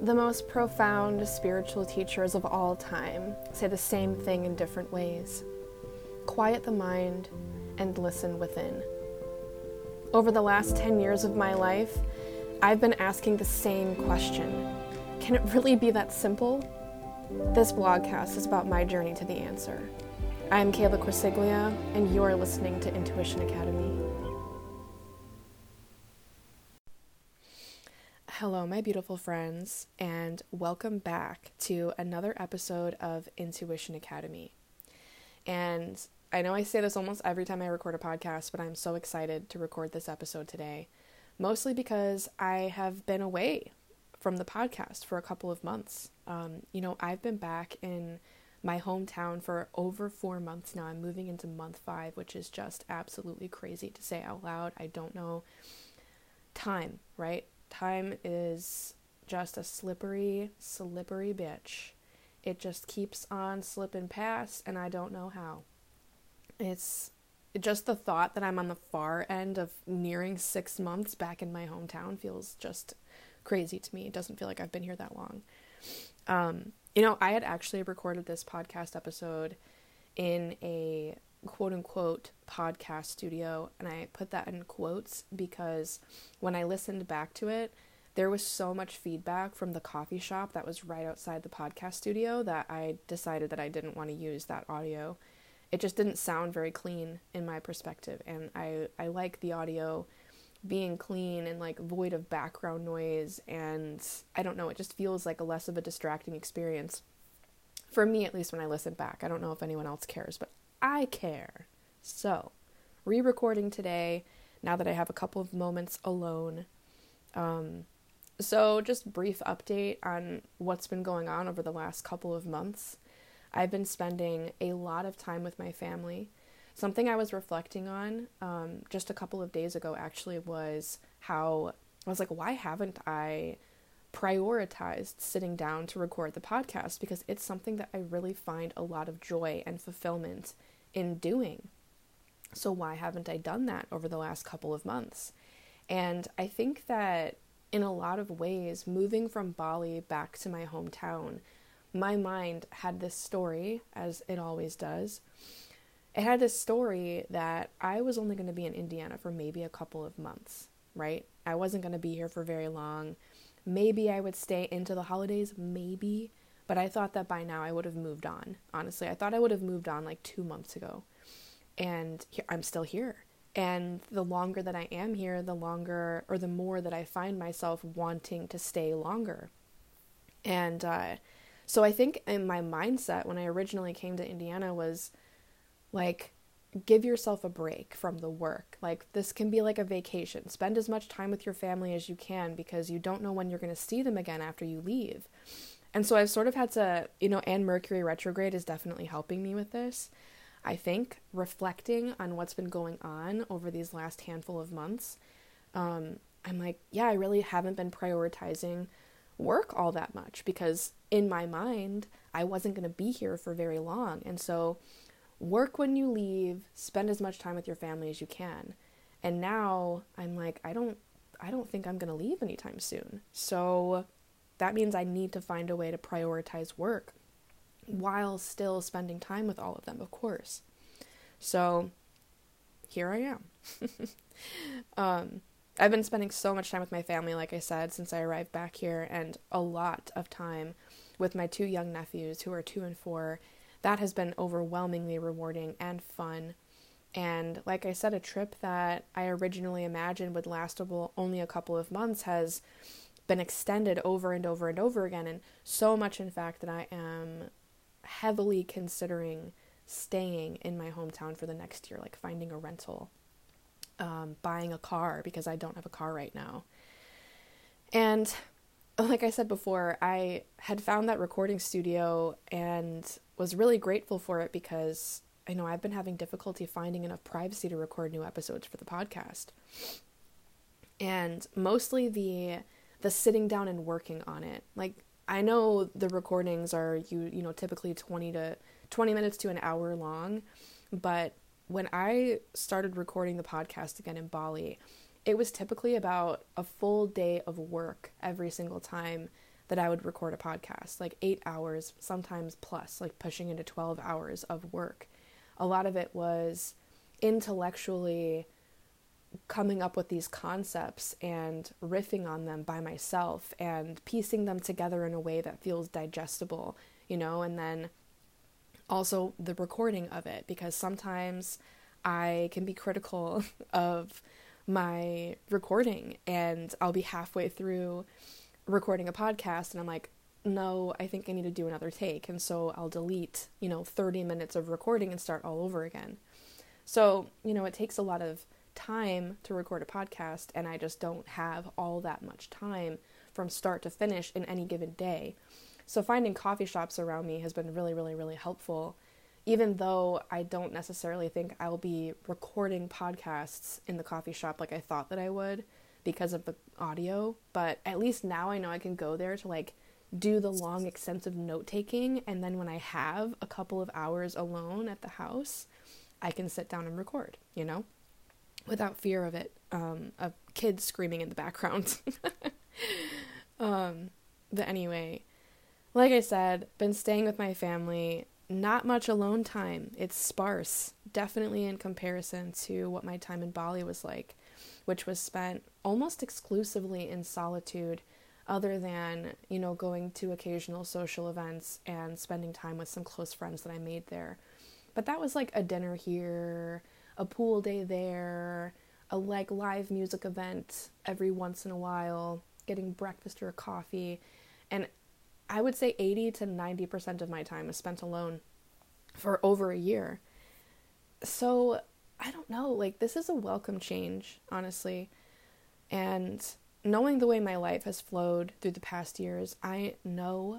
The most profound spiritual teachers of all time say the same thing in different ways. Quiet the mind and listen within. Over the last 10 years of my life, I've been asking the same question. Can it really be that simple? This blogcast is about my journey to the answer. I'm Kayla Corsiglia, and you're listening to Intuition Academy. Hello, my beautiful friends, and welcome back to another episode of Intuition Academy. And I know I say this almost every time I record a podcast, but I'm so excited to record this episode today, mostly because I have been away from the podcast for a couple of months. I've been back in my hometown for over 4 months now. I'm moving into month 5, which is just absolutely crazy to say out loud. I don't know. Time, right? Time is just a slippery bitch. It just keeps on slipping past, and I don't know how. It's just the thought that I'm on the far end of nearing 6 months back in my hometown feels just crazy to me. It doesn't feel like I've been here that long. I had actually recorded this podcast episode in a quote-unquote podcast studio, and I put that in quotes because when I listened back to it, there was so much feedback from the coffee shop that was right outside the podcast studio that I decided that I didn't want to use that audio. It just didn't sound very clean in my perspective, and I like the audio being clean and like void of background noise, and I don't know, it just feels like a less of a distracting experience for me, at least when I listen back. I don't know if anyone else cares, but I care. So, re-recording today, now that I have a couple of moments alone. So just brief update on what's been going on over the last couple of months. I've been spending a lot of time with my family. Something I was reflecting on just a couple of days ago actually was how I was like, why haven't I prioritized sitting down to record the podcast? Because it's something that I really find a lot of joy and fulfillment in doing. So why haven't I done that over the last couple of months? And I think that in a lot of ways, moving from Bali back to my hometown, my mind had this story, as it always does. It had this story that I was only going to be in Indiana for maybe a couple of months, right? I wasn't going to be here for very long. Maybe I would stay into the holidays, maybe. But I thought that by now I would have moved on. Honestly, I thought I would have moved on like 2 months ago. And I'm still here. And the longer that I am here, the more that I find myself wanting to stay longer. And so I think in my mindset when I originally came to Indiana was like, give yourself a break from the work. Like, this can be like a vacation. Spend as much time with your family as you can because you don't know when you're going to see them again after you leave. And so I've sort of had to, and Mercury retrograde is definitely helping me with this. I think reflecting on what's been going on over these last handful of months, I'm like, yeah, I really haven't been prioritizing work all that much because in my mind, I wasn't going to be here for very long. And so work when you leave, spend as much time with your family as you can. And now I'm like, I don't think I'm going to leave anytime soon. So that means I need to find a way to prioritize work while still spending time with all of them, of course. So here I am. I've been spending so much time with my family, like I said, since I arrived back here, and a lot of time with my 2 young nephews who are 2 and 4. That has been overwhelmingly rewarding and fun. And like I said, a trip that I originally imagined would last only a couple of months has been extended over and over and over again. And so much, in fact, that I am heavily considering staying in my hometown for the next year, like finding a rental, buying a car because I don't have a car right now. And like I said before, I had found that recording studio and was really grateful for it because I know I've been having difficulty finding enough privacy to record new episodes for the podcast. And mostly the sitting down and working on it. Like, I know the recordings are typically 20 minutes to an hour long, but when I started recording the podcast again in Bali, it was typically about a full day of work every single time that I would record a podcast, like 8 hours, sometimes plus, like pushing into 12 hours of work. A lot of it was intellectually coming up with these concepts and riffing on them by myself and piecing them together in a way that feels digestible, and then also the recording of it, because sometimes I can be critical of my recording and I'll be halfway through recording a podcast and I'm like, no, I think I need to do another take. And so I'll delete, 30 minutes of recording and start all over again. So, it takes a lot of time to record a podcast, and I just don't have all that much time from start to finish in any given day. So finding coffee shops around me has been really, really, really helpful, even though I don't necessarily think I'll be recording podcasts in the coffee shop like I thought that I would because of the audio. But at least now I know I can go there to do the long, extensive note-taking, and then when I have a couple of hours alone at the house, I can sit down and record, without fear of it, of kids screaming in the background. But anyway, like I said, been staying with my family, not much alone time. It's sparse, definitely in comparison to what my time in Bali was like, which was spent almost exclusively in solitude, other than, going to occasional social events and spending time with some close friends that I made there. But that was like a dinner here, a pool day there, a live music event every once in a while, getting breakfast or coffee. And I would say 80 to 90% of my time is spent alone for over a year. So I don't know, this is a welcome change, honestly. And knowing the way my life has flowed through the past years, I know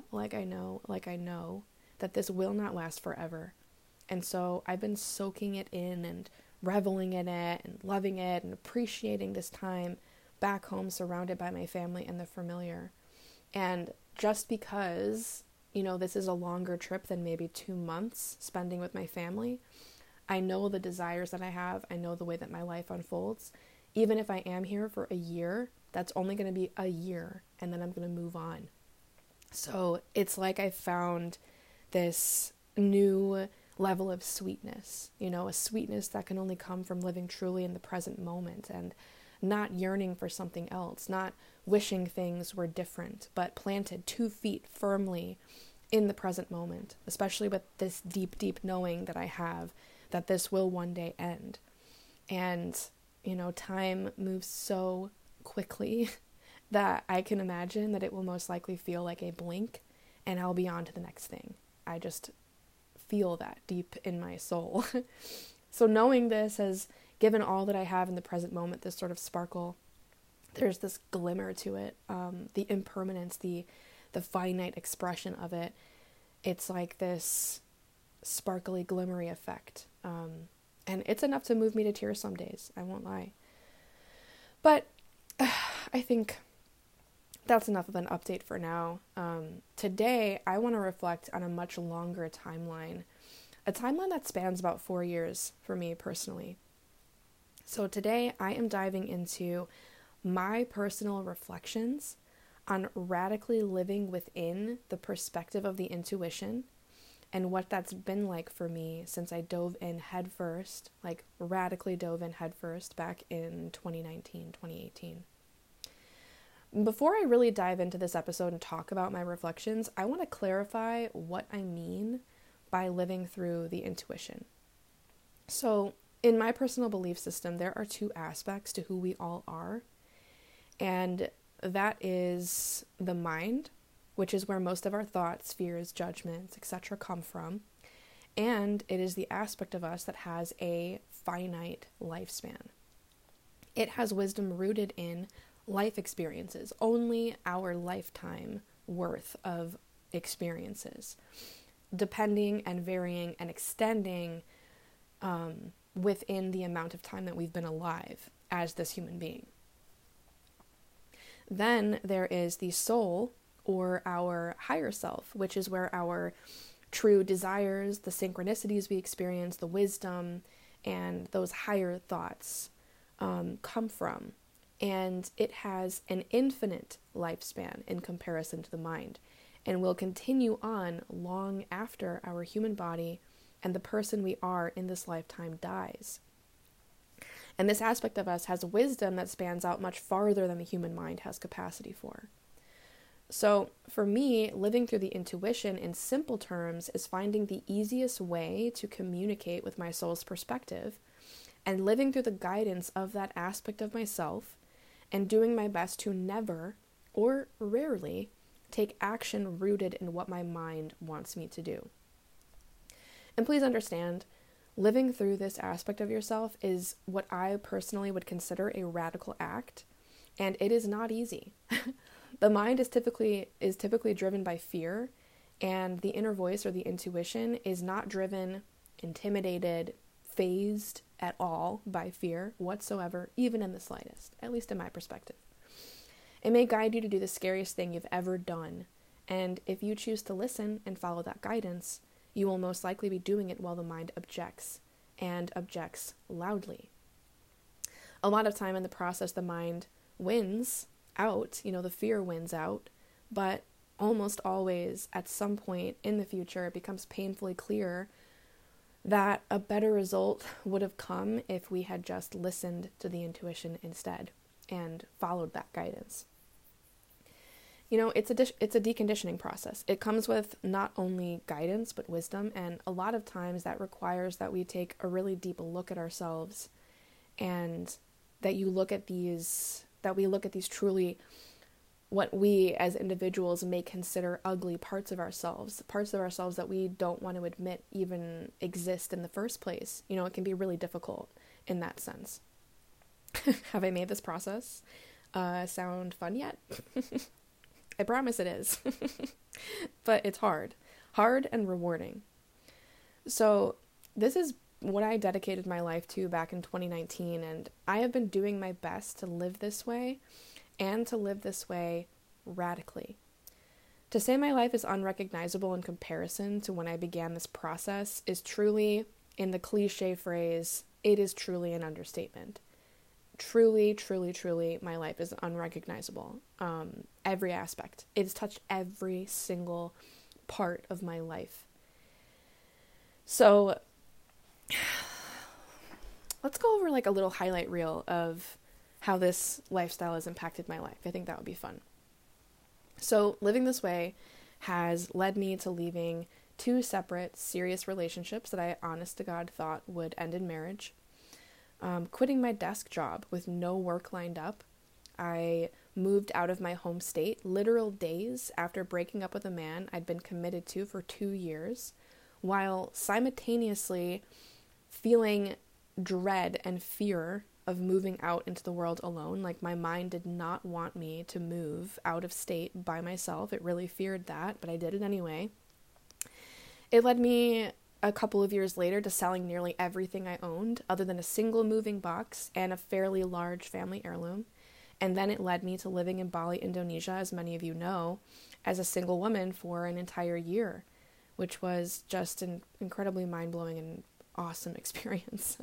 that this will not last forever. And so I've been soaking it in and reveling in it and loving it and appreciating this time back home surrounded by my family and the familiar. And just because, this is a longer trip than maybe 2 months spending with my family, I know the desires that I have. I know the way that my life unfolds. Even if I am here for a year, that's only going to be a year, and then I'm going to move on. So it's like I found this new level of sweetness, a sweetness that can only come from living truly in the present moment and not yearning for something else, not wishing things were different, but planted 2 feet firmly in the present moment, especially with this deep, deep knowing that I have that this will one day end. And, time moves so quickly that I can imagine that it will most likely feel like a blink and I'll be on to the next thing. I just feel that deep in my soul. So knowing this has given all that I have in the present moment this sort of sparkle. There's this glimmer to it, the impermanence, the finite expression of it. It's like this sparkly, glimmery effect. And it's enough to move me to tears some days, I won't lie. But I think that's enough of an update for now. Today, I want to reflect on a much longer timeline, a timeline that spans about 4 years for me personally. So today, I am diving into my personal reflections on radically living within the perspective of the intuition and what that's been like for me since I dove in headfirst, radically dove in headfirst back in 2019, 2018. Before I really dive into this episode and talk about my reflections, I want to clarify what I mean by living through the intuition. So, in my personal belief system, there are 2 aspects to who we all are, and that is the mind, which is where most of our thoughts, fears, judgments, etc. come from, and it is the aspect of us that has a finite lifespan. It has wisdom rooted in life experiences, only our lifetime worth of experiences, depending and varying and extending within the amount of time that we've been alive as this human being. Then there is the soul, or our higher self, which is where our true desires, the synchronicities we experience, the wisdom, and those higher thoughts come from. and it has an infinite lifespan in comparison to the mind, and will continue on long after our human body and the person we are in this lifetime dies. And this aspect of us has wisdom that spans out much farther than the human mind has capacity for. So for me, living through the intuition in simple terms is finding the easiest way to communicate with my soul's perspective and living through the guidance of that aspect of myself and doing my best to never, or rarely, take action rooted in what my mind wants me to do. And please understand, living through this aspect of yourself is what I personally would consider a radical act, and it is not easy. The mind is typically driven by fear, and the inner voice or the intuition is not driven, intimidated, fazed at all by fear whatsoever, even in the slightest, at least in my perspective. It may guide you to do the scariest thing you've ever done, and if you choose to listen and follow that guidance, you will most likely be doing it while the mind objects, and objects loudly. A lot of time in the process, the mind wins out, the fear wins out, but almost always at some point in the future, it becomes painfully clear that a better result would have come if we had just listened to the intuition instead and followed that guidance. It's a deconditioning process. It comes with not only guidance, but wisdom, and a lot of times that requires that we take a really deep look at ourselves, and that we look at these truly what we as individuals may consider ugly parts of ourselves that we don't want to admit even exist in the first place. It can be really difficult in that sense. Have I made this process sound fun yet? I promise it is. But it's hard and rewarding. So this is what I dedicated my life to back in 2019, and I have been doing my best to live this way, and to live this way radically. To say my life is unrecognizable in comparison to when I began this process is truly, in the cliche phrase, it is truly an understatement. Truly, truly, truly, my life is unrecognizable. Every aspect. It's touched every single part of my life. So, let's go over a little highlight reel of how this lifestyle has impacted my life. I think that would be fun. So, living this way has led me to leaving 2 separate serious relationships that I honest to God thought would end in marriage. Quitting my desk job with no work lined up. I moved out of my home state literal days after breaking up with a man I'd been committed to for 2 years, while simultaneously feeling dread and fear of moving out into the world alone. My mind did not want me to move out of state by myself. It really feared that, but I did it anyway. It led me a couple of years later to selling nearly everything I owned, other than a single moving box and a fairly large family heirloom. And then it led me to living in Bali, Indonesia, as many of you know, as a single woman for an entire year, which was just an incredibly mind-blowing and awesome experience.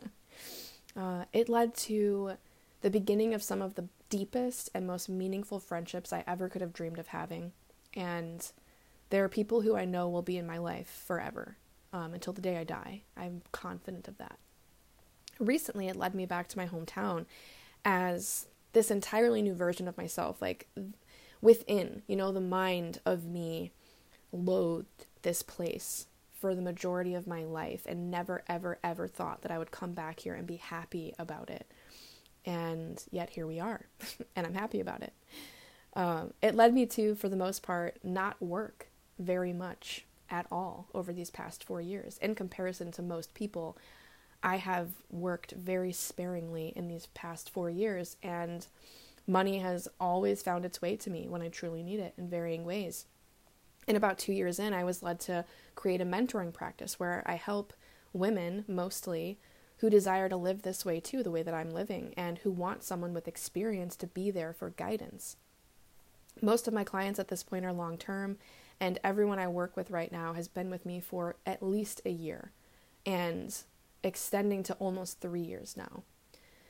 It led to the beginning of some of the deepest and most meaningful friendships I ever could have dreamed of having. And there are people who I know will be in my life forever, until the day I die. I'm confident of that. Recently, it led me back to my hometown as this entirely new version of myself. Within, the mind of me loathed this place for the majority of my life and never, ever, ever thought that I would come back here and be happy about it. And yet here we are, and I'm happy about it. It led me to, for the most part, not work very much at all over these past 4 years. In comparison to most people, I have worked very sparingly in these past 4 years, and money has always found its way to me when I truly need it in varying ways. And about 2 years in, I was led to create a mentoring practice where I help women, mostly, who desire to live this way too, the way that I'm living, and who want someone with experience to be there for guidance. Most of my clients at this point are long-term, and everyone I work with right now has been with me for at least a year, and extending to almost 3 years now.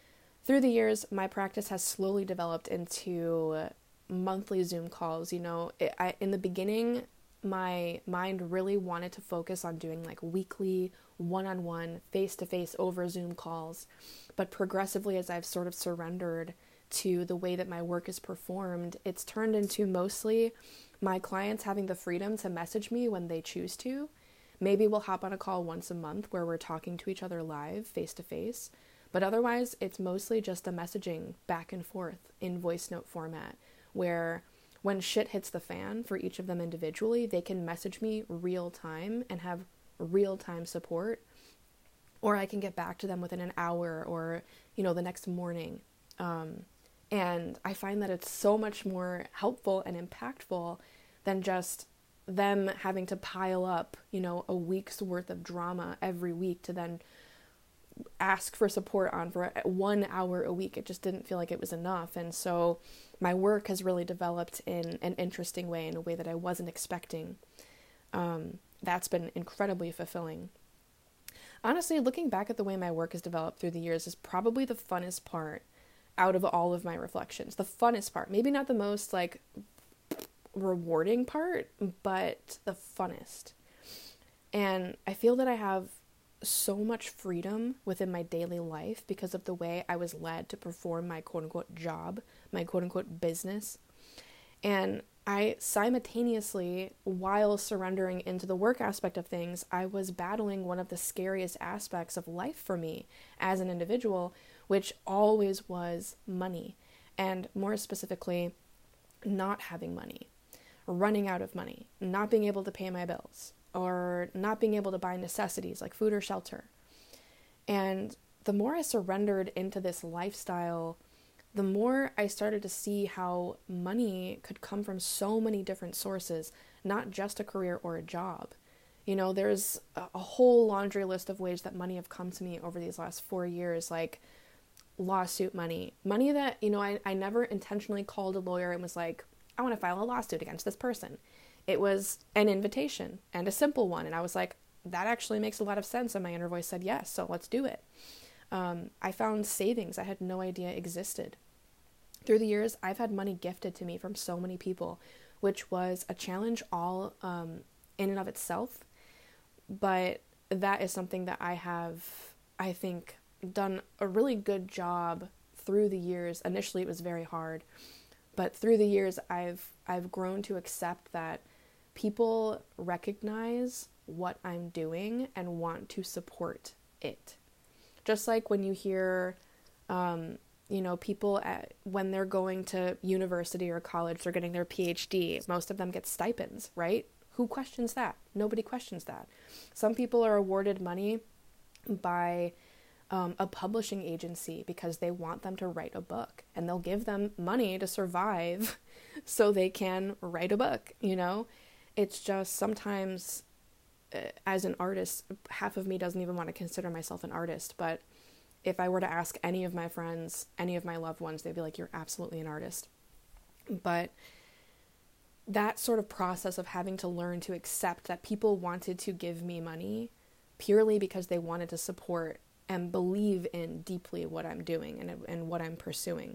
through the years, my practice has slowly developed into monthly Zoom calls. In the beginning, my mind really wanted to focus on doing like weekly, one-on-one, face-to-face over Zoom calls. But progressively, as I've sort of surrendered to the way that my work is performed, it's turned into mostly my clients having the freedom to message me when they choose to. Maybe we'll hop on a call once a month where we're talking to each other live, face-to-face. But otherwise, it's mostly just a messaging back and forth in voice note format, where when shit hits the fan for each of them individually, they can message me real time and have real time support, or I can get back to them within an hour or, the next morning. And I find that it's so much more helpful and impactful than just them having to pile up, a week's worth of drama every week to then ask for support on for 1 hour a week. It just didn't feel like it was enough. And so my work has really developed in an interesting way, in a way that I wasn't expecting. That's been incredibly fulfilling. Honestly, looking back at the way my work has developed through the years is probably the funnest part out of all of my reflections. The funnest part, maybe not the most like rewarding part, but the funnest. And I feel that I have so much freedom within my daily life because of the way I was led to perform my quote-unquote job, my quote-unquote business. And I simultaneously, while surrendering into the work aspect of things, I was battling one of the scariest aspects of life for me as an individual, which always was money. And more specifically, not having money, running out of money, not being able to pay my bills, or not being able to buy necessities like food or shelter. And the more I surrendered into this lifestyle, the more I started to see how money could come from so many different sources, not just a career or a job. There's a whole laundry list of ways that money have come to me over these last 4 years, like lawsuit money that, I never intentionally called a lawyer and was like, I want to file a lawsuit against this person. It was an invitation, and a simple one. And I was like, that actually makes a lot of sense. And my inner voice said, yes, so let's do it. I found savings I had no idea existed. Through the years, I've had money gifted to me from so many people, which was a challenge all in and of itself. But that is something that I have, I think, done a really good job through the years. Initially, it was very hard. But through the years, I've grown to accept that people recognize what I'm doing and want to support it. Just like when you hear, people when they're going to university or college, they're getting their PhD. Most of them get stipends, right? Who questions that? Nobody questions that. Some people are awarded money by a publishing agency because they want them to write a book, and they'll give them money to survive so they can write a book. It's just sometimes as an artist, half of me doesn't even want to consider myself an artist, but if I were to ask any of my friends, any of my loved ones, they'd be like, you're absolutely an artist. But that sort of process of having to learn to accept that people wanted to give me money purely because they wanted to support and believe in deeply what I'm doing and what I'm pursuing.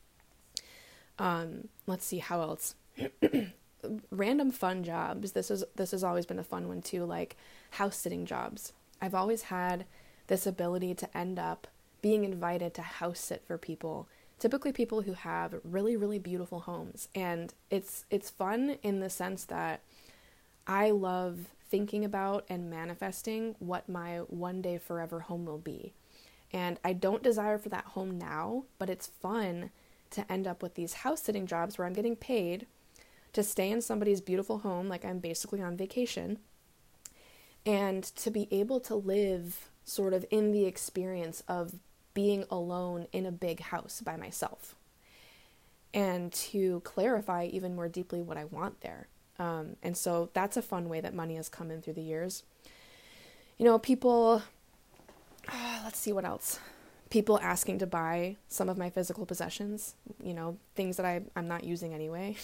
Let's see, how else? Random fun jobs. This has always been a fun one too, like house sitting jobs. I've always had this ability to end up being invited to house sit for people, typically people who have really, really beautiful homes. And it's fun in the sense that I love thinking about and manifesting what my one day forever home will be. And I don't desire for that home now, but it's fun to end up with these house sitting jobs where I'm getting paid to stay in somebody's beautiful home, like I'm basically on vacation, and to be able to live sort of in the experience of being alone in a big house by myself, and to clarify even more deeply what I want there. And so that's a fun way that money has come in through the years. People, let's see what else. People asking to buy some of my physical possessions, things that I'm not using anyway.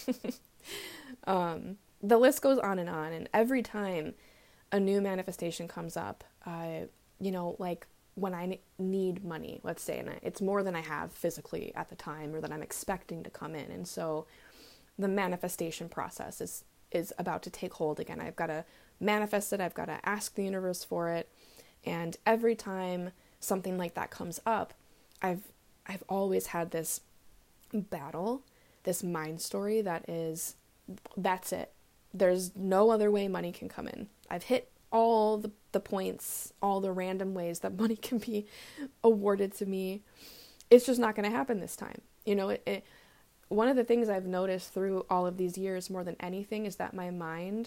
The list goes on. And every time a new manifestation comes up, like when I need money, let's say, and it's more than I have physically at the time or that I'm expecting to come in. And so the manifestation process is about to take hold again. I've got to manifest it. I've got to ask the universe for it. And every time something like that comes up, I've always had this battle, this mind story that's it. There's no other way money can come in. I've hit all the points, all the random ways that money can be awarded to me. It's just not going to happen this time. You know, one of the things I've noticed through all of these years more than anything is that my mind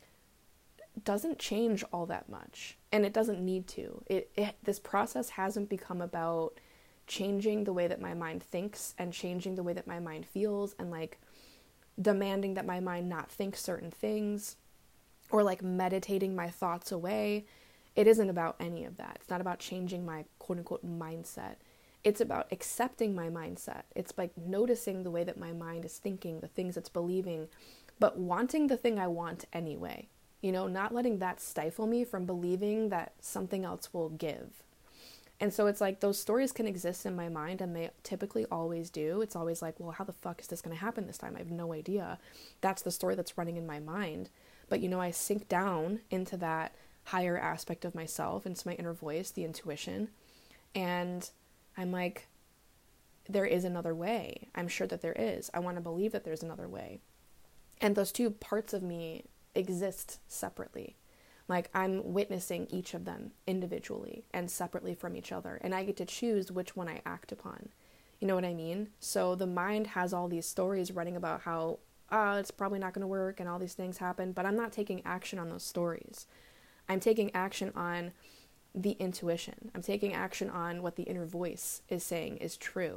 doesn't change all that much, and it doesn't need to. This process hasn't become about changing the way that my mind thinks and changing the way that my mind feels and like demanding that my mind not think certain things or like meditating my thoughts away. It isn't about any of that. It's not about changing my quote unquote mindset. It's about accepting my mindset. It's like noticing the way that my mind is thinking, the things it's believing, but wanting the thing I want anyway. You know, not letting that stifle me from believing that something else will give. And so it's like those stories can exist in my mind, and they typically always do. It's always like, well, how the fuck is this going to happen this time? I have no idea. That's the story that's running in my mind. But, you know, I sink down into that higher aspect of myself, into my inner voice, the intuition. And I'm like, there is another way. I'm sure that there is. I want to believe that there's another way. And those two parts of me exist separately. Like, I'm witnessing each of them individually and separately from each other. And I get to choose which one I act upon. You know what I mean? So the mind has all these stories running about how, it's probably not going to work and all these things happen. But I'm not taking action on those stories. I'm taking action on the intuition. I'm taking action on what the inner voice is saying is true.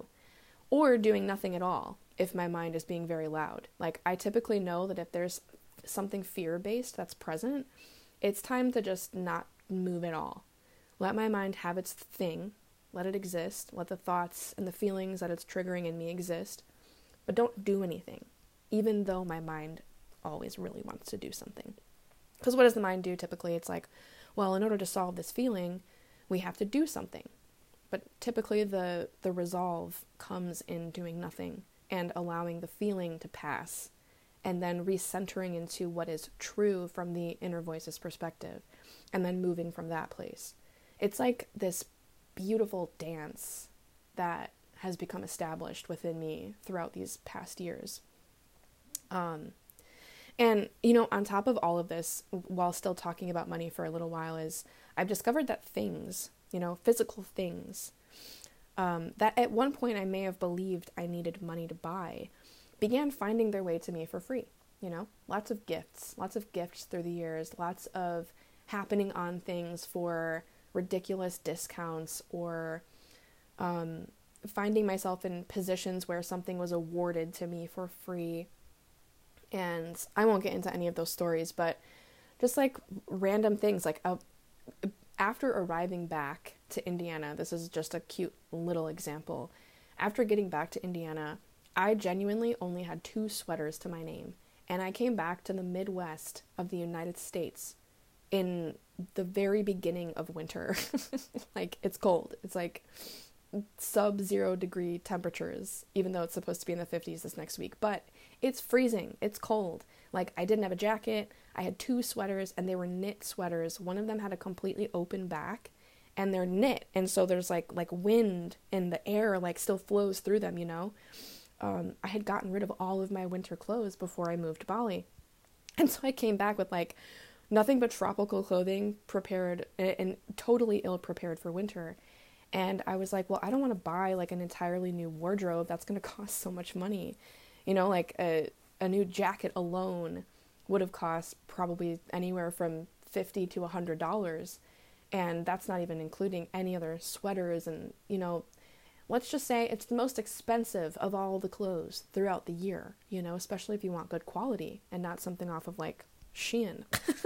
Or doing nothing at all if my mind is being very loud. Like, I typically know that if there's something fear-based that's present, it's time to just not move at all. Let my mind have its thing. Let it exist. Let the thoughts and the feelings that it's triggering in me exist. But don't do anything, even though my mind always really wants to do something. Because what does the mind do typically? It's like, well, in order to solve this feeling, we have to do something. But typically the resolve comes in doing nothing and allowing the feeling to pass, and then recentering into what is true from the inner voice's perspective, and then moving from that place. It's like this beautiful dance that has become established within me throughout these past years. And, you know, on top of all of this, while still talking about money for a little while, is I've discovered that things, you know, physical things, that at one point I may have believed I needed money to buy, began finding their way to me for free. You know, lots of gifts through the years, lots of happening on things for ridiculous discounts, or finding myself in positions where something was awarded to me for free. And I won't get into any of those stories, but just like random things, like after arriving back to Indiana, this is just a cute little example. After getting back to Indiana, I genuinely only had 2 sweaters to my name. And I came back to the Midwest of the United States in the very beginning of winter. Like, it's cold. It's like sub-0 degree temperatures, even though it's supposed to be in the 50s this next week. But it's freezing. It's cold. Like, I didn't have a jacket. I had 2 sweaters, and they were knit sweaters. One of them had a completely open back, and they're knit. And so there's like wind, and the air like still flows through them, you know? I had gotten rid of all of my winter clothes before I moved to Bali. And so I came back with like nothing but tropical clothing, prepared and totally ill prepared for winter. And I was like, well, I don't want to buy like an entirely new wardrobe. That's going to cost so much money. You know, like a new jacket alone would have cost probably anywhere from $50 to $100. And that's not even including any other sweaters and, you know, let's just say it's the most expensive of all the clothes throughout the year, you know, especially if you want good quality and not something off of like Shein.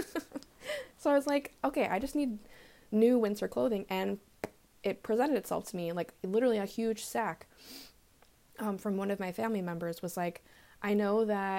So I was like, okay, I just need new winter clothing. And it presented itself to me like literally a huge sack from one of my family members was like, I know that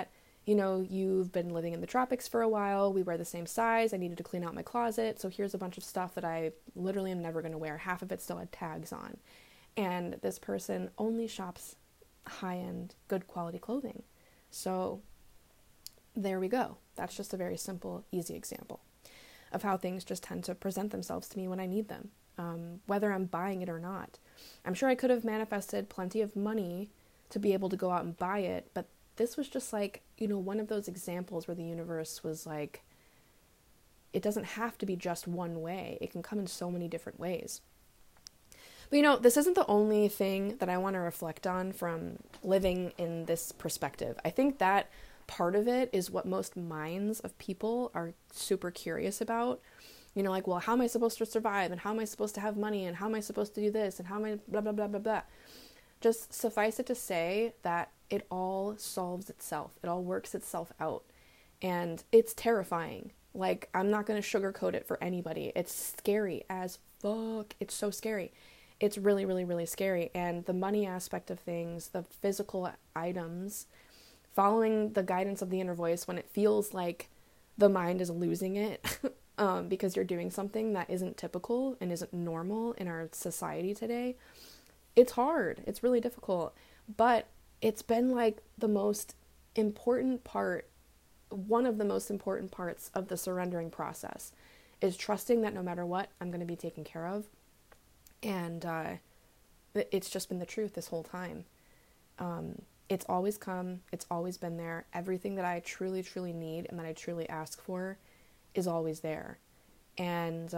you've been living in the tropics for a while. We wear the same size. I needed to clean out my closet. So here's a bunch of stuff that I literally am never going to wear. Half of it still had tags on. And this person only shops high-end, good quality clothing. So there we go. That's just a very simple, easy example of how things just tend to present themselves to me when I need them, whether I'm buying it or not. I'm sure I could have manifested plenty of money to be able to go out and buy it, but this was just like, one of those examples where the universe was like, it doesn't have to be just one way. It can come in so many different ways. But this isn't the only thing that I want to reflect on from living in this perspective. I think that part of it is what most minds of people are super curious about. Well, how am I supposed to survive? And how am I supposed to have money? And how am I supposed to do this? And how am I blah, blah, blah, blah, blah. Just suffice it to say that it all solves itself. It all works itself out. And it's terrifying. Like, I'm not going to sugarcoat it for anybody. It's scary as fuck. It's so scary. It's really, really, really scary. And the money aspect of things, the physical items, following the guidance of the inner voice when it feels like the mind is losing it because you're doing something that isn't typical and isn't normal in our society today. It's hard. It's really difficult. But it's been like the most important part, one of the most important parts of the surrendering process is trusting that no matter what, I'm going to be taken care of. And it's just been the truth this whole time. It's always come. It's always been there. Everything that I truly, truly need and that I truly ask for is always there. And,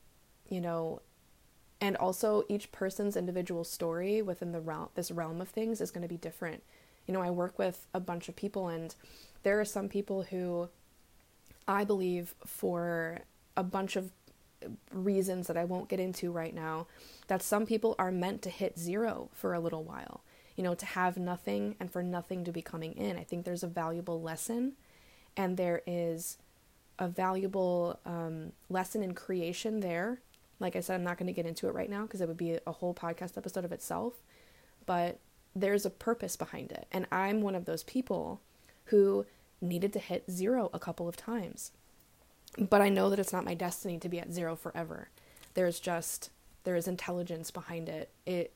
and also each person's individual story within this realm of things is going to be different. I work with a bunch of people, and there are some people who I believe, for a bunch of reasons that I won't get into right now, that some people are meant to hit zero for a little while, to have nothing and for nothing to be coming in. I think there's a valuable lesson, and there is a valuable lesson in creation there. Like I said, I'm not going to get into it right now because it would be a whole podcast episode of itself, but there's a purpose behind it. And I'm one of those people who needed to hit zero a couple of times. But I know that it's not my destiny to be at zero forever. There is intelligence behind it.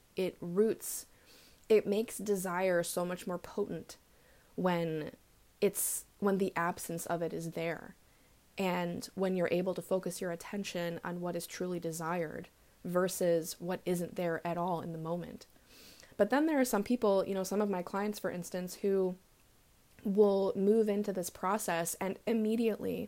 It makes desire so much more potent when the absence of it is there. And when you're able to focus your attention on what is truly desired versus what isn't there at all in the moment. But then there are some people, some of my clients, for instance, who will move into this process and immediately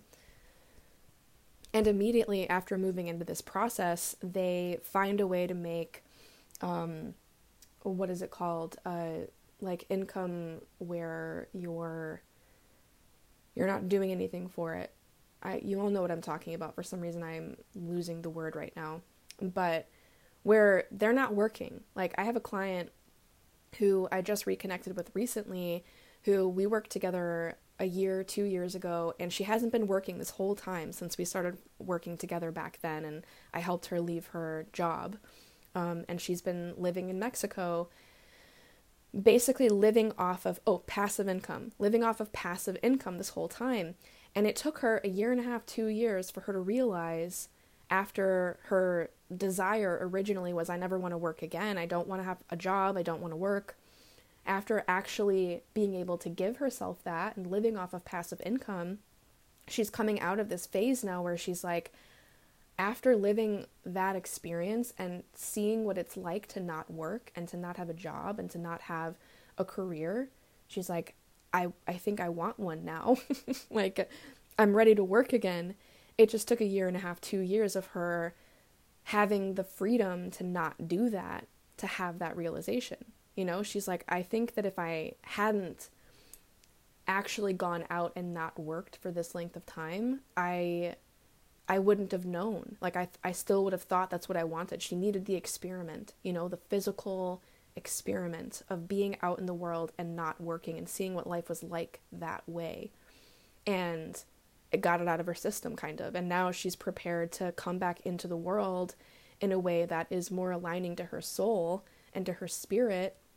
after moving into this process, they find a way to make, what is it called? Like income where you're not doing anything for it. You all know what I'm talking about. For some reason, I'm losing the word right now. But where they're not working. Like, I have a client who I just reconnected with recently, who we worked together 2 years ago, and she hasn't been working this whole time since we started working together back then, and I helped her leave her job. And she's been living in Mexico, basically living off of passive income this whole time. And it took her 1.5 years, 2 years for her to realize, after her desire originally was, I never want to work again. I don't want to have a job. I don't want to work. After actually being able to give herself that and living off of passive income, she's coming out of this phase now where she's like, after living that experience and seeing what it's like to not work and to not have a job and to not have a career, she's like, I think I want one now. Like, I'm ready to work again. It just took 1.5 years, 2 years of her having the freedom to not do that, to have that realization. She's like, I think that if I hadn't actually gone out and not worked for this length of time, I wouldn't have known. Like, I still would have thought that's what I wanted. She needed the experiment, the physical experiment of being out in the world and not working and seeing what life was like that way. And it got it out of her system, kind of. And now she's prepared to come back into the world in a way that is more aligning to her soul and to her spirit,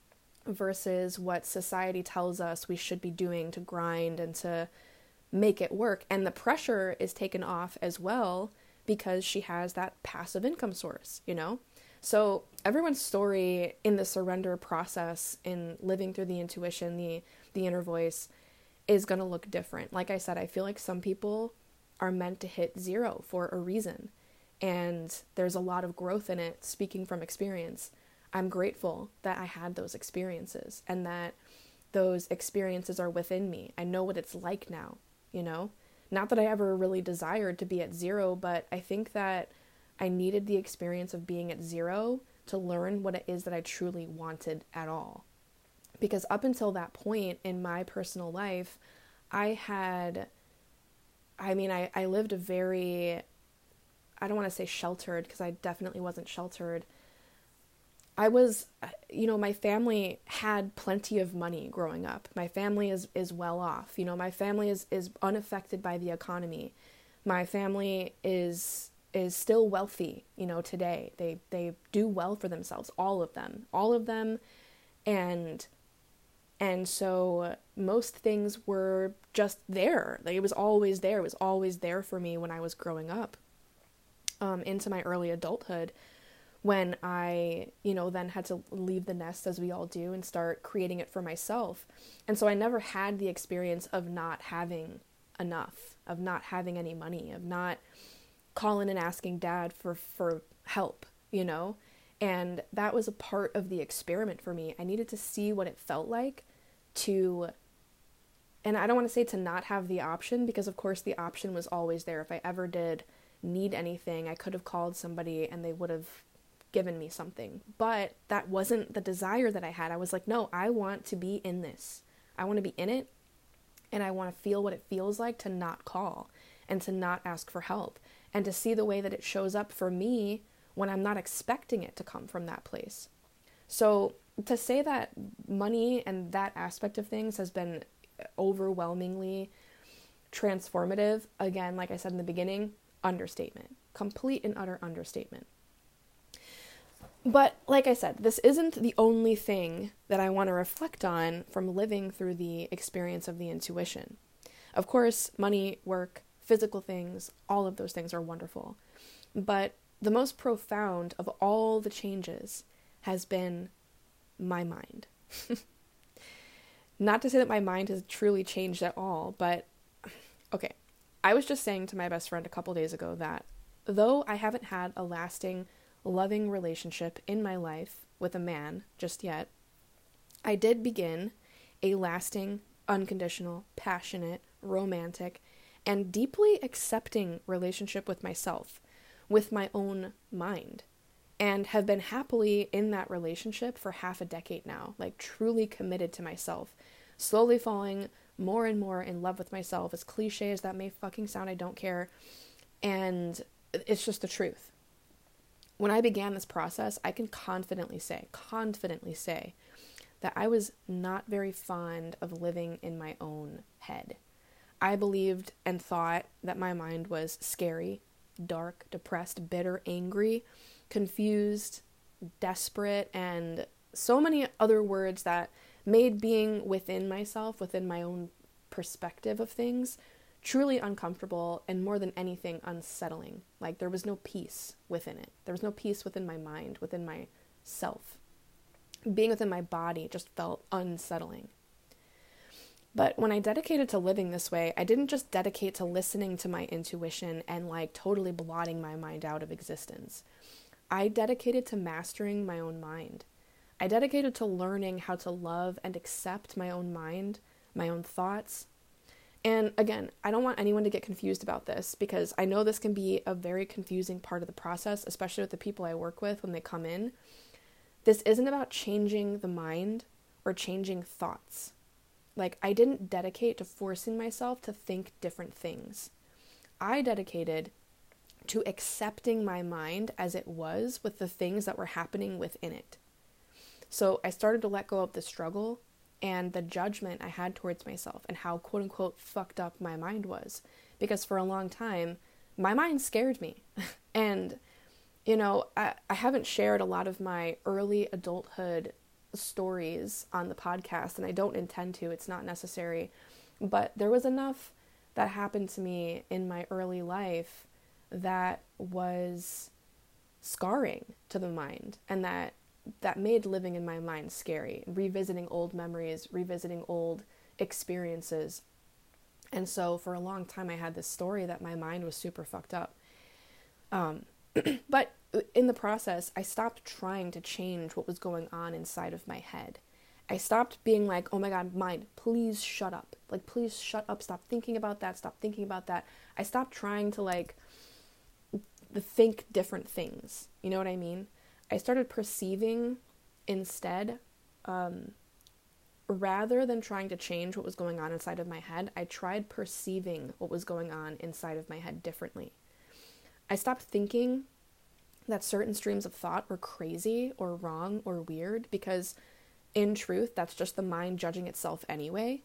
versus what society tells us we should be doing to grind and to make it work. And the pressure is taken off as well because she has that passive income source, you know? So everyone's story in the surrender process, in living through the intuition, the inner voice, is going to look different. Like I said, I feel like some people are meant to hit 0 for a reason. And there's a lot of growth in it, speaking from experience. I'm grateful that I had those experiences and that those experiences are within me. I know what it's like now, you know? Not that I ever really desired to be at 0, but I think that I needed the experience of being at 0 to learn what it is that I truly wanted at all. Because up until that point in my personal life, I lived a very, I don't want to say sheltered, because I definitely wasn't sheltered. I was, my family had plenty of money growing up. My family is well off. My family is unaffected by the economy. My family is still wealthy, today. They do well for themselves, all of them. And so most things were just there. Like, it was always there. It was always there for me when I was growing up, into my early adulthood, when I, then had to leave the nest, as we all do, and start creating it for myself. And so I never had the experience of not having enough, of not having any money, of not calling and asking dad for help, And that was a part of the experiment for me. I needed to see what it felt like to, and I don't want to say to not have the option, because of course the option was always there. If I ever did need anything, I could have called somebody and they would have given me something. But that wasn't the desire that I had. I was like, no, I want to be in this. I want to be in it, and I want to feel what it feels like to not call and to not ask for help, and to see the way that it shows up for me when I'm not expecting it to come from that place. So to say that money and that aspect of things has been overwhelmingly transformative, again, like I said in the beginning, understatement. Complete and utter understatement. But like I said, this isn't the only thing that I want to reflect on from living through the experience of the intuition. Of course, money, work, physical things, all of those things are wonderful. But the most profound of all the changes has been my mind. Not to say that my mind has truly changed at all, but okay. I was just saying to my best friend a couple days ago that though I haven't had a lasting, loving relationship in my life with a man just yet, I did begin a lasting, unconditional, passionate, romantic, and deeply accepting relationship with myself, with my own mind, and have been happily in that relationship for half a decade now, like truly committed to myself, slowly falling more and more in love with myself. As cliche as that may fucking sound, I don't care. And it's just the truth. When I began this process, I can confidently say that I was not very fond of living in my own head. I believed and thought that my mind was scary, dark, depressed, bitter, angry, confused, desperate, and so many other words that made being within myself, within my own perspective of things, truly uncomfortable, and more than anything, unsettling. Like, there was no peace within it. There was no peace within my mind, within myself. Being within my body just felt unsettling. But when I dedicated to living this way, I didn't just dedicate to listening to my intuition and like totally blotting my mind out of existence. I dedicated to mastering my own mind. I dedicated to learning how to love and accept my own mind, my own thoughts. And again, I don't want anyone to get confused about this, because I know this can be a very confusing part of the process, especially with the people I work with when they come in. This isn't about changing the mind or changing thoughts. Like, I didn't dedicate to forcing myself to think different things. I dedicated to accepting my mind as it was, with the things that were happening within it. So I started to let go of the struggle and the judgment I had towards myself and how quote unquote fucked up my mind was. Because for a long time, my mind scared me. And, I haven't shared a lot of my early adulthood stories on the podcast, and I don't intend to, it's not necessary, but there was enough that happened to me in my early life that was scarring to the mind, and that made living in my mind scary, revisiting old memories, revisiting old experiences. And so for a long time I had this story that my mind was super fucked up. But in the process, I stopped trying to change what was going on inside of my head. I stopped being like, oh my God, mind, please shut up. Like, please shut up. Stop thinking about that. Stop thinking about that. I stopped trying to like think different things. You know what I mean? I started perceiving instead, rather than trying to change what was going on inside of my head, I tried perceiving what was going on inside of my head differently. I stopped thinking that certain streams of thought were crazy or wrong or weird, because in truth, that's just the mind judging itself anyway.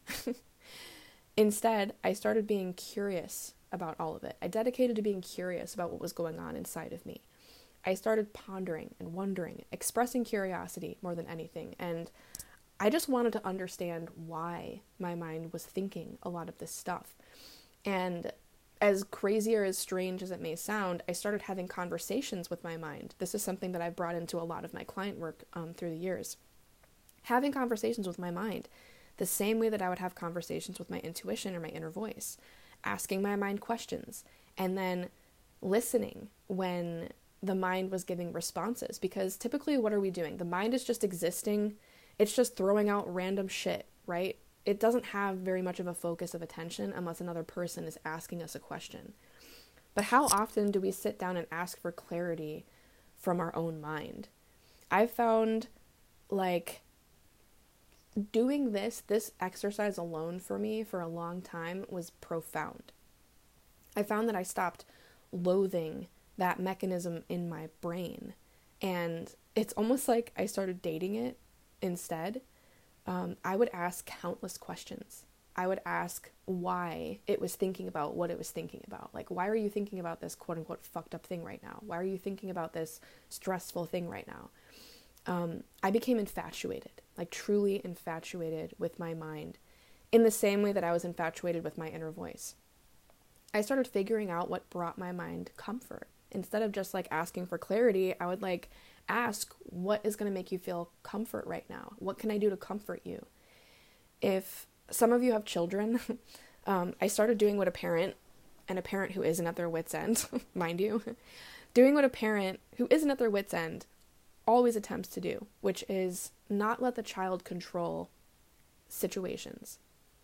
Instead, I started being curious about all of it. I dedicated to being curious about what was going on inside of me. I started pondering and wondering, expressing curiosity more than anything. And I just wanted to understand why my mind was thinking a lot of this stuff. And as crazy or as strange as it may sound, I started having conversations with my mind. This is something that I've brought into a lot of my client work through the years. Having conversations with my mind, the same way that I would have conversations with my intuition or my inner voice, asking my mind questions, and then listening when the mind was giving responses. Because typically, what are we doing? The mind is just existing. It's just throwing out random shit, right? It doesn't have very much of a focus of attention unless another person is asking us a question. But how often do we sit down and ask for clarity from our own mind? I've found, like, doing this exercise alone for me for a long time was profound. I found that I stopped loathing that mechanism in my brain, and it's almost like I started dating it instead. I would ask countless questions. I would ask why it was thinking about what it was thinking about. Like, why are you thinking about this quote unquote fucked up thing right now? Why are you thinking about this stressful thing right now? I became infatuated, like truly infatuated with my mind, in the same way that I was infatuated with my inner voice. I started figuring out what brought my mind comfort. Instead of just like asking for clarity, I would like ask, what is going to make you feel comfort right now? What can I do to comfort you? If some of you have children, I started doing what a parent who isn't at their wit's end, mind you, doing what a parent who isn't at their wit's end always attempts to do, which is not let the child control situations.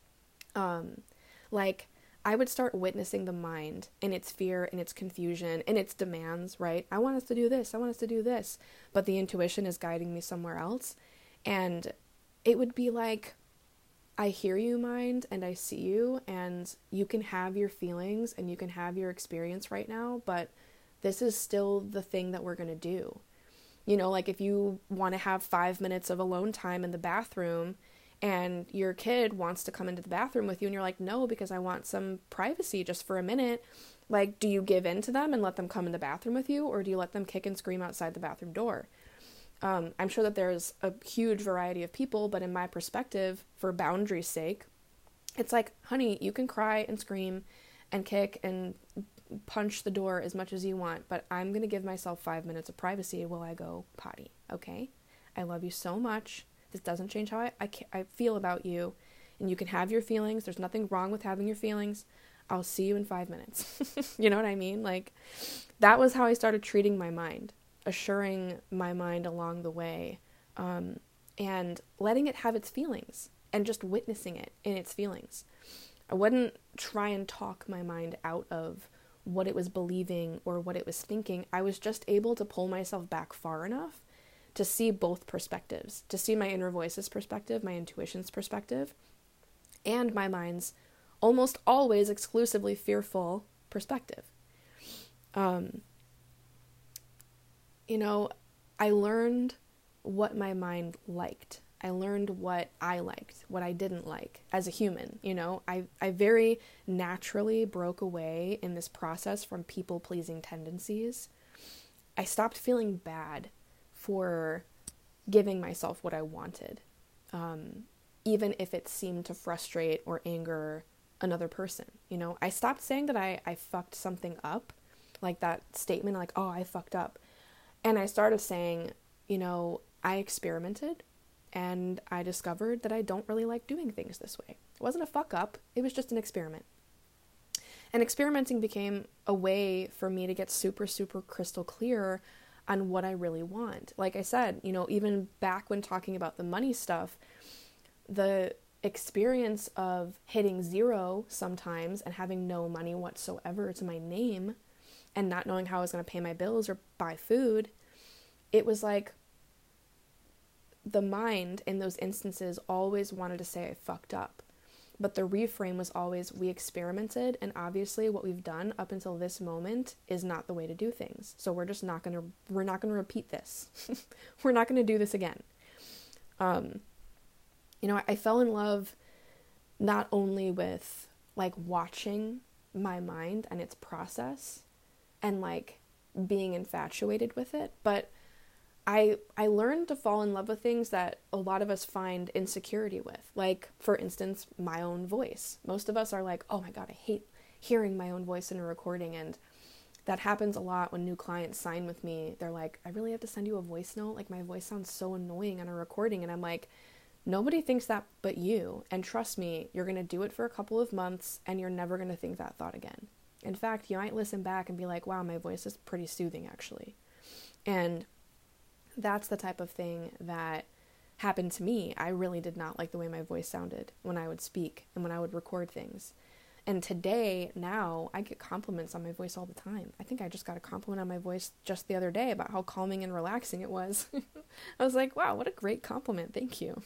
Like, I would start witnessing the mind and its fear and its confusion and its demands, right? I want us to do this. I want us to do this. But the intuition is guiding me somewhere else. And it would be like, I hear you, mind, and I see you, and you can have your feelings and you can have your experience right now, but this is still the thing that we're going to do. You know, like if you want to have 5 minutes of alone time in the bathroom and your kid wants to come into the bathroom with you and you're like, no, because I want some privacy just for a minute. Like, do you give in to them and let them come in the bathroom with you, or do you let them kick and scream outside the bathroom door? I'm sure that there's a huge variety of people, but in my perspective, for boundaries' sake, it's like, honey, you can cry and scream and kick and punch the door as much as you want, but I'm going to give myself 5 minutes of privacy while I go potty, okay? I love you so much. This doesn't change how I feel about you, and you can have your feelings. There's nothing wrong with having your feelings. I'll see you in 5 minutes. You know what I mean? Like, that was how I started treating my mind, assuring my mind along the way, and letting it have its feelings and just witnessing it in its feelings. I wouldn't try and talk my mind out of what it was believing or what it was thinking. I was just able to pull myself back far enough to see both perspectives, to see my inner voice's perspective, my intuition's perspective, and my mind's almost always exclusively fearful perspective. You know, I learned what my mind liked. I learned what I liked, what I didn't like as a human. You know, I very naturally broke away in this process from people-pleasing tendencies. I stopped feeling bad for giving myself what I wanted, even if it seemed to frustrate or anger another person. I stopped saying that I fucked something up, like that statement, like, oh, I fucked up. And I started saying, I experimented and I discovered that I don't really like doing things this way. It wasn't a fuck up, it was just an experiment. And experimenting became a way for me to get super, super crystal clear on what I really want. Like I said, even back when talking about the money stuff, the experience of hitting zero sometimes and having no money whatsoever to my name and not knowing how I was going to pay my bills or buy food, it was like the mind in those instances always wanted to say I fucked up. But the reframe was always, we experimented, and obviously what we've done up until this moment is not the way to do things. So we're not going to repeat this. We're not going to do this again. I fell in love not only with like watching my mind and its process and like being infatuated with it, but I learned to fall in love with things that a lot of us find insecurity with. Like, for instance, my own voice. Most of us are like, oh my God, I hate hearing my own voice in a recording. And that happens a lot when new clients sign with me. They're like, I really have to send you a voice note? Like, my voice sounds so annoying on a recording. And I'm like, nobody thinks that but you. And trust me, you're going to do it for a couple of months and you're never going to think that thought again. In fact, you might listen back and be like, wow, my voice is pretty soothing actually. And that's the type of thing that happened to me. I really did not like the way my voice sounded when I would speak and when I would record things. And today, now, I get compliments on my voice all the time. I think I just got a compliment on my voice just the other day about how calming and relaxing it was. I was like, wow, what a great compliment. Thank you.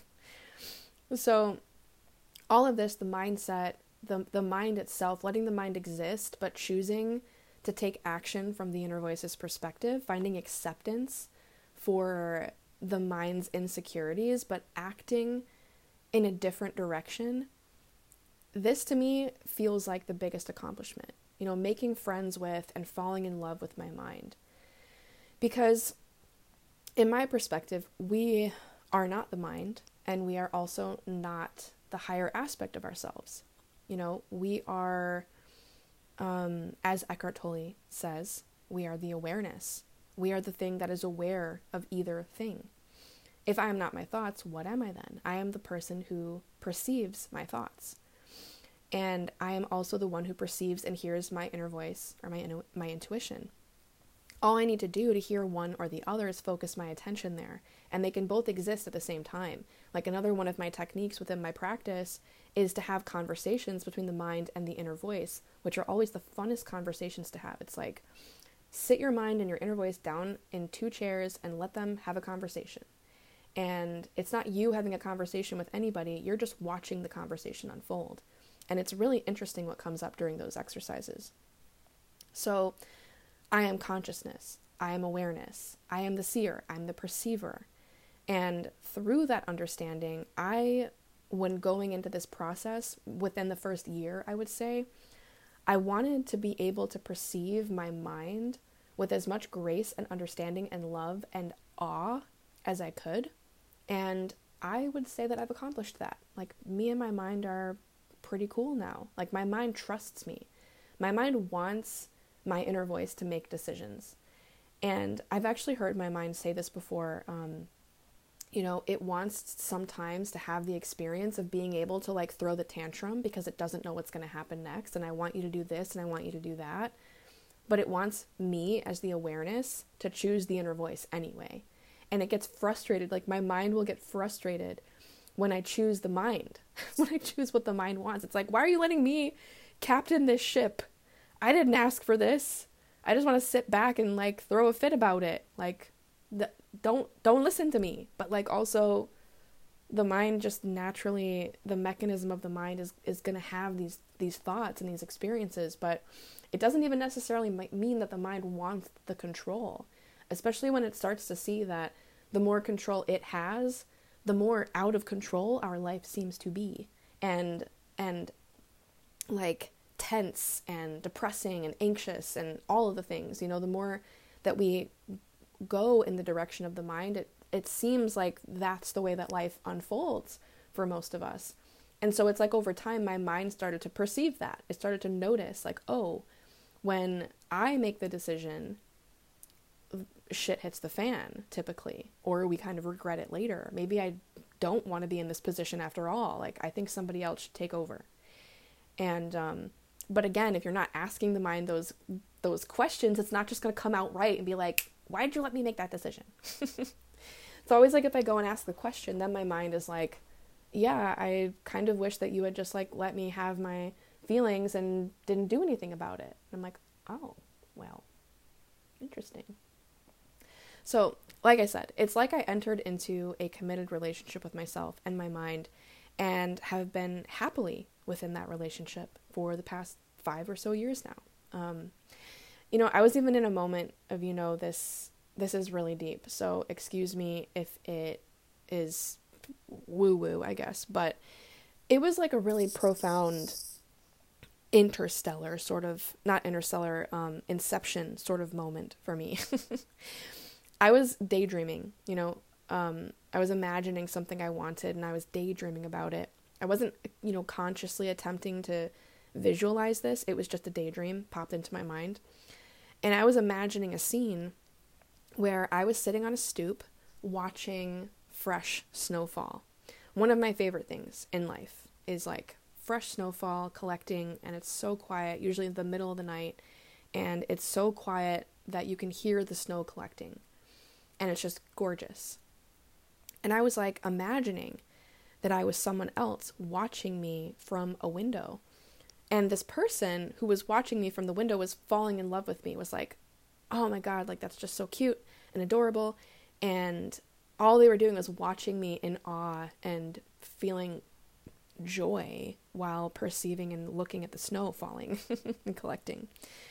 So all of this, the mindset, the mind itself, letting the mind exist, but choosing to take action from the inner voice's perspective, finding acceptance for the mind's insecurities, but acting in a different direction. This to me feels like the biggest accomplishment, making friends with and falling in love with my mind. Because in my perspective, we are not the mind, and we are also not the higher aspect of ourselves. We are, as Eckhart Tolle says, we are the awareness. We are the thing that is aware of either thing. If I am not my thoughts, what am I then? I am the person who perceives my thoughts. And I am also the one who perceives and hears my inner voice or my intuition. All I need to do to hear one or the other is focus my attention there. And they can both exist at the same time. Like, another one of my techniques within my practice is to have conversations between the mind and the inner voice, which are always the funnest conversations to have. It's like, sit your mind and your inner voice down in two chairs and let them have a conversation. And it's not you having a conversation with anybody, you're just watching the conversation unfold. And it's really interesting what comes up during those exercises. So, I am consciousness, I am awareness, I am the seer, I'm the perceiver. And through that understanding, when going into this process, within the first year, I would say, I wanted to be able to perceive my mind with as much grace and understanding and love and awe as I could. And I would say that I've accomplished that. Like, me and my mind are pretty cool now. Like, my mind trusts me. My mind wants my inner voice to make decisions. And I've actually heard my mind say this before. It wants sometimes to have the experience of being able to like throw the tantrum because it doesn't know what's going to happen next. And I want you to do this and I want you to do that. But it wants me as the awareness to choose the inner voice anyway. And it gets frustrated. Like, my mind will get frustrated when I choose the mind, when I choose what the mind wants. It's like, why are you letting me captain this ship? I didn't ask for this. I just want to sit back and like throw a fit about it. Like, don't listen to me. But like, also the mind just naturally, the mechanism of the mind is going to have these thoughts and these experiences, but it doesn't even necessarily mean that the mind wants the control, especially when it starts to see that the more control it has, the more out of control our life seems to be, and like tense and depressing and anxious and all of the things. The more that we go in the direction of the mind, it seems like that's the way that life unfolds for most of us. And so it's like over time, my mind started to perceive that. It started to notice like, oh, when I make the decision, shit hits the fan typically, or we kind of regret it later. Maybe I don't want to be in this position after all. Like, I think somebody else should take over. And, but again, if you're not asking the mind those questions, it's not just going to come out right and be like, why did you let me make that decision? It's always like, if I go and ask the question, then my mind is like, yeah, I kind of wish that you had just like let me have my feelings and didn't do anything about it. And I'm like, oh, well, interesting. So, like I said, it's like I entered into a committed relationship with myself and my mind and have been happily within that relationship for the past 5 or so years now. I was even in a moment of, this is really deep, so excuse me if it is woo-woo, I guess, but it was like a really profound interstellar sort of, not interstellar, inception sort of moment for me. I was daydreaming, I was imagining something I wanted and I was daydreaming about it. I wasn't, consciously attempting to visualize this. It was just a daydream popped into my mind. And I was imagining a scene where I was sitting on a stoop watching fresh snowfall. One of my favorite things in life is like fresh snowfall collecting, and it's so quiet, usually in the middle of the night, and it's so quiet that you can hear the snow collecting, and it's just gorgeous. And I was like imagining that I was someone else watching me from a window. And this person who was watching me from the window was falling in love with me, was like, oh my God, like that's just so cute and adorable. And all they were doing was watching me in awe and feeling joy while perceiving and looking at the snow falling and collecting.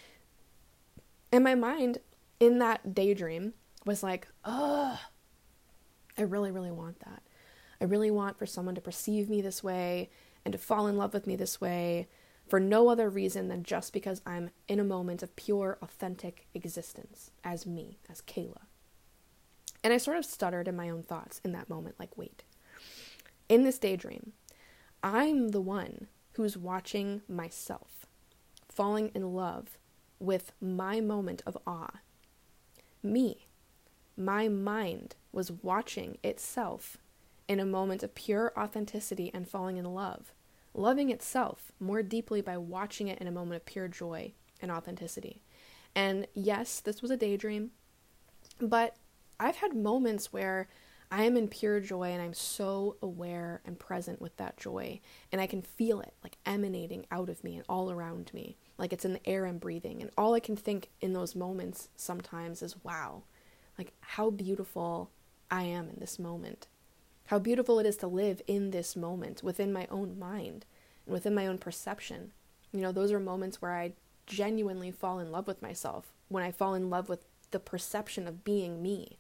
And my mind in that daydream was like, oh, I really, really want that. I really want for someone to perceive me this way and to fall in love with me this way for no other reason than just because I'm in a moment of pure, authentic existence as me, as Kayla. And I sort of stuttered in my own thoughts in that moment, like, wait. In this daydream, I'm the one who's watching myself, falling in love with my moment of awe. Me, my mind was watching itself in a moment of pure authenticity and falling in love, loving itself more deeply by watching it in a moment of pure joy and authenticity. And yes, this was a daydream, but I've had moments where I am in pure joy and I'm so aware and present with that joy, and I can feel it like emanating out of me and all around me, like it's in the air I'm breathing. And all I can think in those moments sometimes is, wow, like how beautiful I am in this moment. How beautiful it is to live in this moment within my own mind and within my own perception. Those are moments where I genuinely fall in love with myself, when I fall in love with the perception of being me.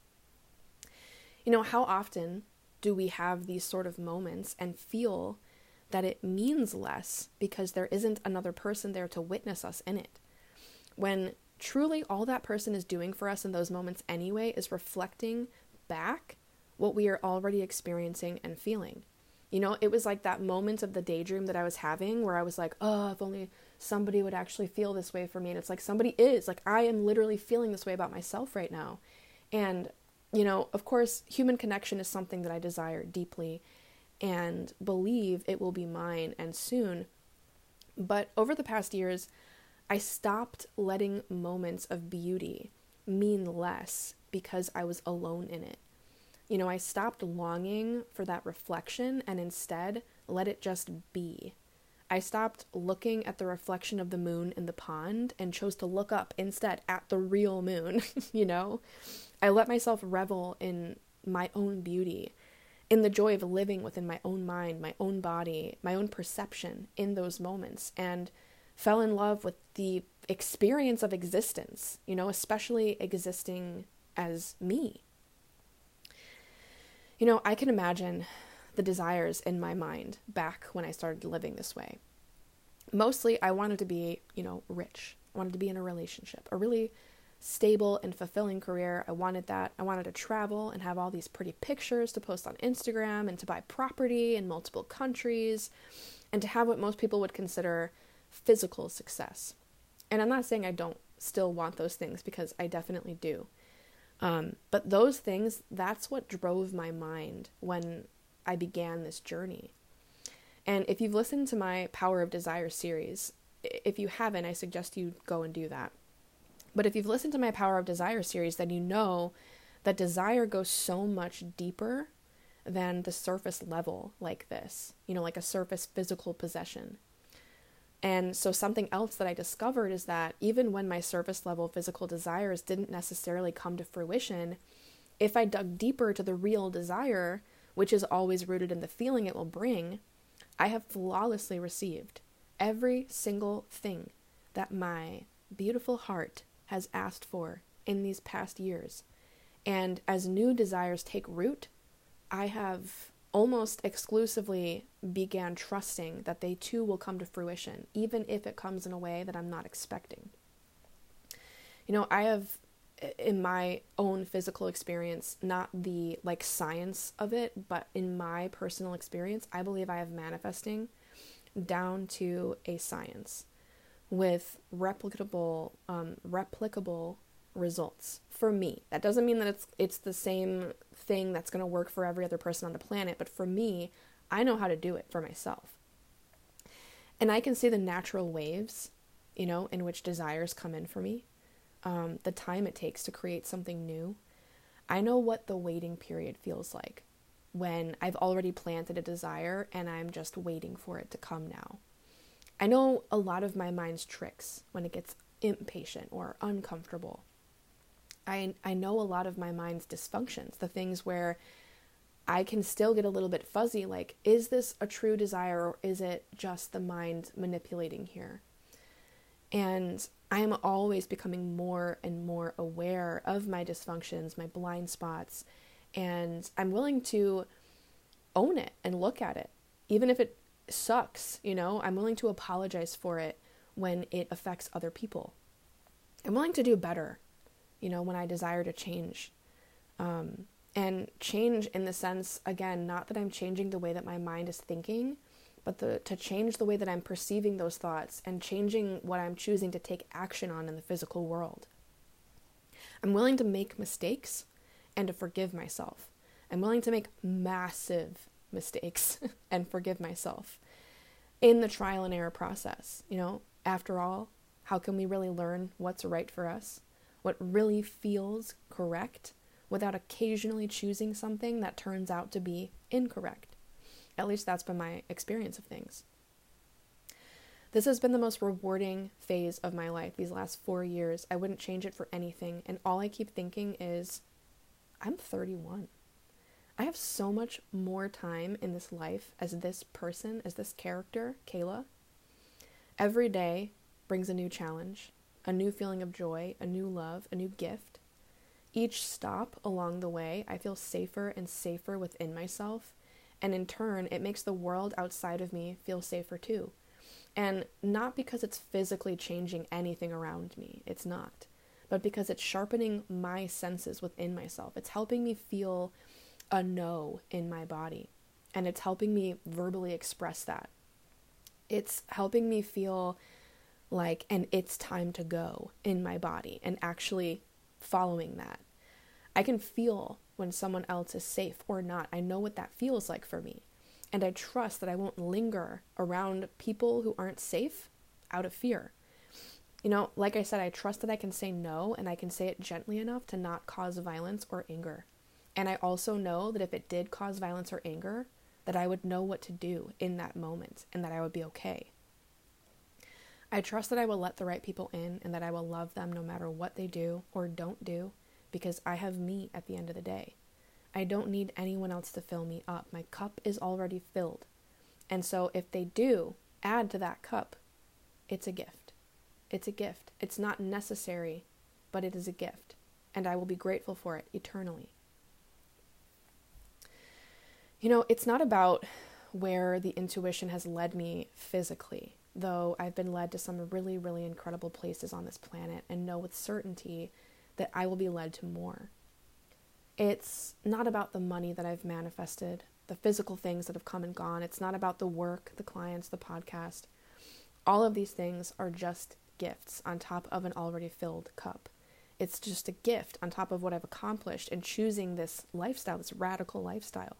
How often do we have these sort of moments and feel that it means less because there isn't another person there to witness us in it, when truly all that person is doing for us in those moments anyway is reflecting back what we are already experiencing and feeling. It was like that moment of the daydream that I was having where I was like, oh, if only somebody would actually feel this way for me. And it's like somebody is. Like, I am literally feeling this way about myself right now. And, of course, human connection is something that I desire deeply and believe it will be mine and soon. But over the past years, I stopped letting moments of beauty mean less because I was alone in it. I stopped longing for that reflection and instead let it just be. I stopped looking at the reflection of the moon in the pond and chose to look up instead at the real moon, I let myself revel in my own beauty, in the joy of living within my own mind, my own body, my own perception in those moments, and fell in love with the experience of existence, especially existing as me. I can imagine the desires in my mind back when I started living this way. Mostly, I wanted to be, rich. I wanted to be in a relationship, a really stable and fulfilling career. I wanted that. I wanted to travel and have all these pretty pictures to post on Instagram and to buy property in multiple countries and to have what most people would consider physical success. And I'm not saying I don't still want those things, because I definitely do. But those things, that's what drove my mind when I began this journey. And if you've listened to my Power of Desire series, if you haven't, I suggest you go and do that. But if you've listened to my Power of Desire series, then you know that desire goes so much deeper than the surface level like this, like a surface physical possession. And so something else that I discovered is that even when my surface level physical desires didn't necessarily come to fruition, if I dug deeper to the real desire, which is always rooted in the feeling it will bring, I have flawlessly received every single thing that my beautiful heart has asked for in these past years. And as new desires take root, I have almost exclusively began trusting that they too will come to fruition, even if it comes in a way that I'm not expecting. I have, in my own physical experience, not the science of it, but in my personal experience, I believe I have manifesting down to a science with replicable results for me. That doesn't mean that it's the same thing that's going to work for every other person on the planet, but for me, I know how to do it for myself. And I can see the natural waves, in which desires come in for me, the time it takes to create something new. I know what the waiting period feels like when I've already planted a desire and I'm just waiting for it to come now. I know a lot of my mind's tricks when it gets impatient or uncomfortable. I know a lot of my mind's dysfunctions, the things where I can still get a little bit fuzzy, like, is this a true desire or is it just the mind manipulating here? And I am always becoming more and more aware of my dysfunctions, my blind spots, and I'm willing to own it and look at it, even if it sucks, I'm willing to apologize for it when it affects other people. I'm willing to do better, when I desire to change. And change in the sense, again, not that I'm changing the way that my mind is thinking, but to change the way that I'm perceiving those thoughts and changing what I'm choosing to take action on in the physical world. I'm willing to make mistakes and to forgive myself. I'm willing to make massive mistakes and forgive myself in the trial and error process. After all, how can we really learn what's right for us? What really feels correct without occasionally choosing something that turns out to be incorrect? At least that's been my experience of things. This has been the most rewarding phase of my life these last 4 years. I wouldn't change it for anything. And all I keep thinking is, I'm 31. I have so much more time in this life as this person, as this character, Kayla. Every day brings a new challenge, a new feeling of joy, a new love, a new gift. Each stop along the way, I feel safer and safer within myself. And in turn, it makes the world outside of me feel safer too. And not because it's physically changing anything around me, it's not. But because it's sharpening my senses within myself. It's helping me feel a no in my body. And it's helping me verbally express that. It's helping me feel like an it's time to go in my body and actually following that. I can feel when someone else is safe or not. I know what that feels like for me. And I trust that I won't linger around people who aren't safe out of fear. Like I said, I trust that I can say no, and I can say it gently enough to not cause violence or anger. And I also know that if it did cause violence or anger, that I would know what to do in that moment and that I would be okay. I trust that I will let the right people in and that I will love them no matter what they do or don't do, because I have me at the end of the day. I don't need anyone else to fill me up. My cup is already filled. And so if they do add to that cup, it's a gift. It's a gift. It's not necessary, but it is a gift. And I will be grateful for it eternally. It's not about where the intuition has led me physically, though I've been led to some really, really incredible places on this planet and know with certainty that I will be led to more. It's not about the money that I've manifested, the physical things that have come and gone. It's not about the work, the clients, the podcast. All of these things are just gifts on top of an already filled cup. It's just a gift on top of what I've accomplished in choosing this lifestyle, this radical lifestyle.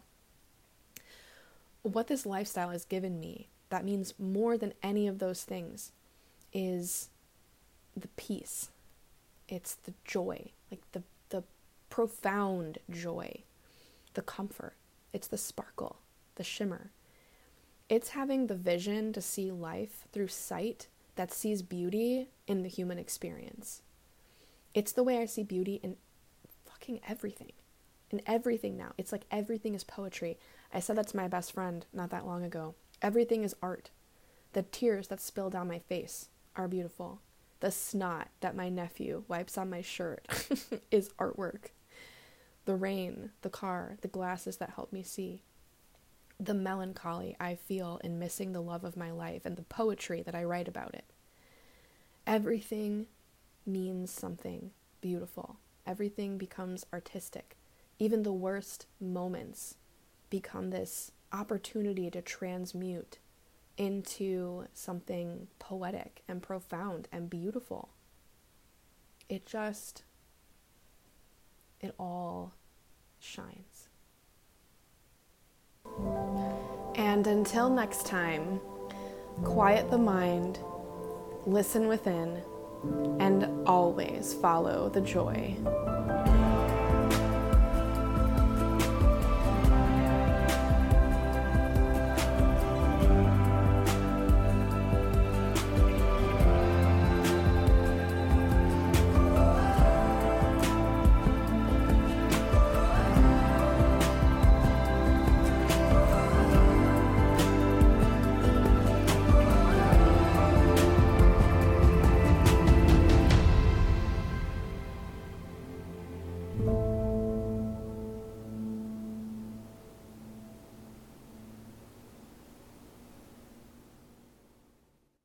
What this lifestyle has given me, that means more than any of those things, is the peace. It's the joy, like the profound joy, the comfort. It's the sparkle, the shimmer. It's having the vision to see life through sight that sees beauty in the human experience. It's the way I see beauty in fucking everything. In everything now. It's like everything is poetry. I said that to my best friend not that long ago. Everything is art. The tears that spill down my face are beautiful. The snot that my nephew wipes on my shirt is artwork. The rain, the car, the glasses that help me see. The melancholy I feel in missing the love of my life and the poetry that I write about it. Everything means something beautiful. Everything becomes artistic. Even the worst moments become this opportunity to transmute into something poetic and profound and beautiful. It all shines. And until next time, quiet the mind, listen within, and always follow the joy.